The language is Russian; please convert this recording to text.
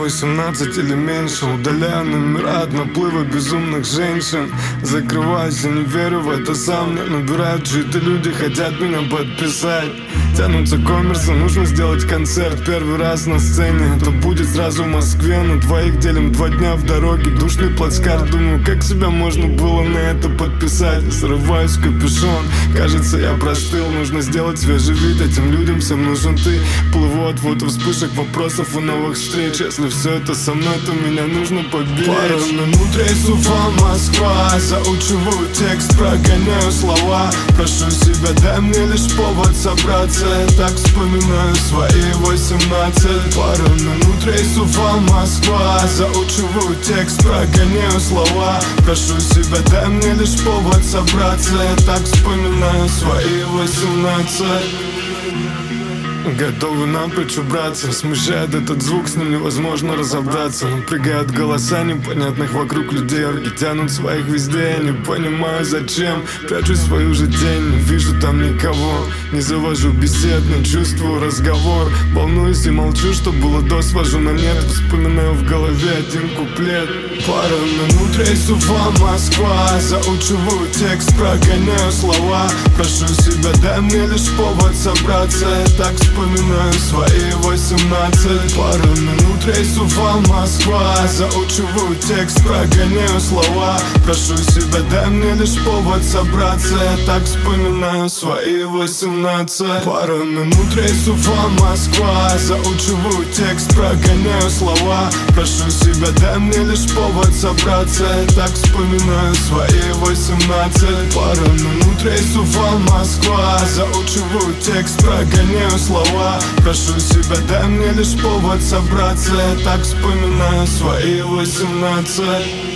18 или меньше. Удаляю номера от наплыва безумных женщин. Закрываюсь и не верю в это сам. Мне набирают чьи-то люди, хотят меня подписать. Тянутся коммерсы, нужно сделать концерт. Первый раз на сцене, это будет сразу в Москве. На двоих делим 2 дня в дороге, душный плацкарт. Думаю, как себя можно было на это подписать. Срываюсь в капюшон, кажется, я простыл. Нужно сделать свежий вид, этим людям всем нужен ты. Плыву от фото вспышек, вопросов и новых встреч. Если все это со мной, то меня нужно поберечь. Пару минут рейс Уфа-Москва. Заучиваю текст, прогоняю слова. Прошу себя, дай мне лишь повод собраться. Я так вспоминаю свои 18. Пару минут рейс Уфа-Москва. Заучиваю текст, прогоняю слова. Прошу себя, дай мне лишь повод собраться. Я так вспоминаю свои 18. Готовы напрочь убраться. Смущает этот звук, с ним невозможно разобраться. Напрягают голоса непонятных вокруг людей. Орги тянут своих везде, я не понимаю зачем. Прячу свою же тень, не вижу там никого. Не завожу бесед, но чувствую разговор. Волнуюсь и молчу, что было до, свожу на нет. Вспоминаю в голове один куплет. Пару минут рейс Уфа-Москва. Заучиваю текст, прогоняю слова. Прошу себя, дай мне лишь повод собраться. Я так вспоминаю свои 18. Пару минут рейс Уфа-Москва. Заучиваю текст, прогоняю слова. Прошу себя, дай мне лишь повод собраться. Я так вспоминаю свои 18. Пару минут рейс Уфа-Москва. Заучиваю текст, прогоняю слова. Прошу себя, дай мне лишь повод собраться. Я так вспоминаю свои 18. Пару минут рейс Уфа-Москва. Заучиваю текст, прогоняю слова. Прошу себя, дай мне лишь повод собраться. Я так вспоминаю свои 18.